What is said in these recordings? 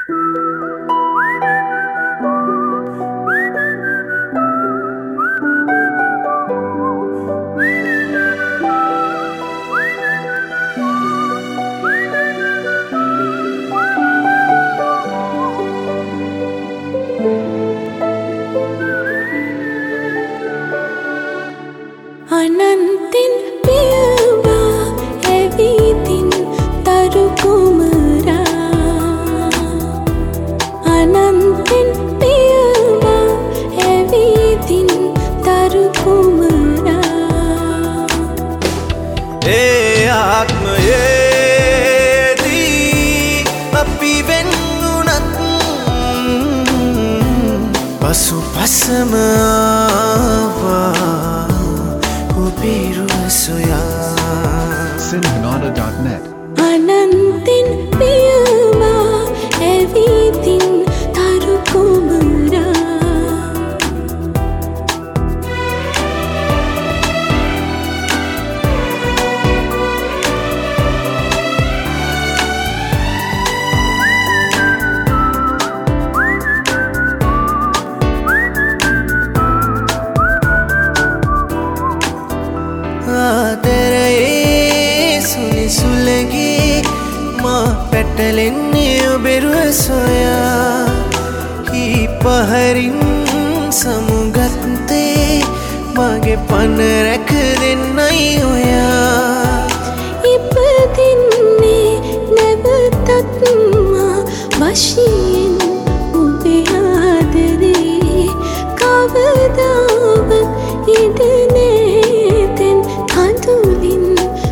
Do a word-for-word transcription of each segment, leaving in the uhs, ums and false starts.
අනන්තින් පියවා ඇවිදින් තරු කුමරා අනන්තින් පියවා ඇවිදින් තරු කුමරා ඒ ආත්මයේදී අපි වෙන්නුණත් පසු පසම ආවා Sinhanada dot net අනන්තින් පියවා ඇවිදින් තරු කුමරා सुलगी माँ पेटलेन्ने बेरुआ सोया की पहरिन समुगत्ते मागे पन रख देन्नाई होया ඉපදින්නේ නැවතත් මා වශයෙන් ඔබේ ආදරේ කවදාවත් ඉඩ නැතෙන් කඳුලින්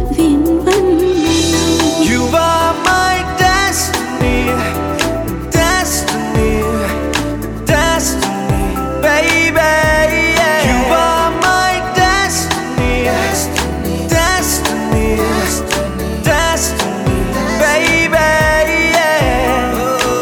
You are my destiny, destiny, destiny, baby. Yeah. You are my destiny, destiny, destiny, destiny, destiny, baby. Yeah.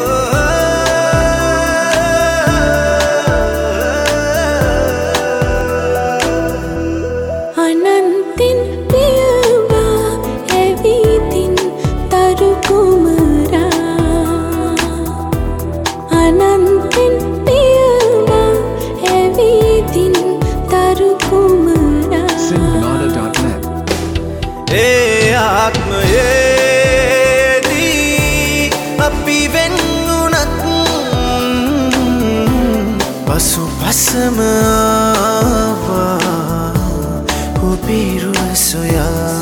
අනන්තින් පියවා ඇවිදින් තරු කුමරා අනන්තින් පියවා ඇවිදින් තරු කුමරා Sinhanada dot net ඒ ආත්මයේදී අපි වෙන්නුණත් පසු පසම ආවා ඔබේ රුව සොයා